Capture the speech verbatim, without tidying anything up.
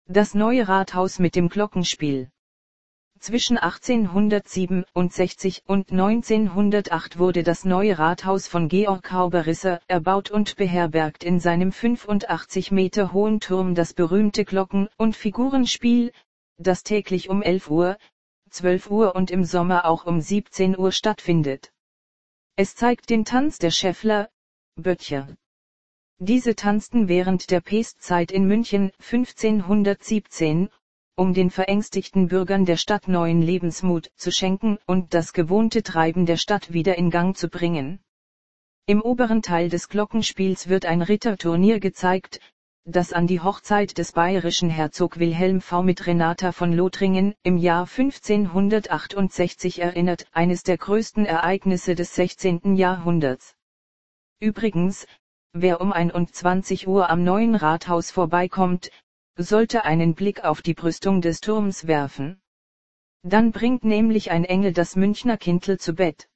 Das neue Rathaus mit dem Glockenspiel. Zwischen achtzehnhundertsiebenundsechzig und neunzehnhundertacht wurde das neue Rathaus von Georg Hauberrisser erbaut und beherbergt in seinem fünfundachtzig Meter hohen Turm das berühmte Glocken- und Figurenspiel, das täglich um elf Uhr, zwölf Uhr und im Sommer auch um siebzehn Uhr stattfindet. Es zeigt den Tanz der Schäffler, Böttcher. Diese tanzten während der Pestzeit in München fünfzehnhundertsiebzehn, um den verängstigten Bürgern der Stadt neuen Lebensmut zu schenken und das gewohnte Treiben der Stadt wieder in Gang zu bringen. Im oberen Teil des Glockenspiels wird ein Ritterturnier gezeigt, das an die Hochzeit des bayerischen Herzog Wilhelm der Erste mit Renata von Lothringen im Jahr fünfzehnhundertachtundsechzig erinnert, eines der größten Ereignisse des sechzehnten Jahrhunderts. Übrigens, wer um einundzwanzig Uhr am neuen Rathaus vorbeikommt, sollte einen Blick auf die Brüstung des Turms werfen. Dann bringt nämlich ein Engel das Münchner Kindl zu Bett.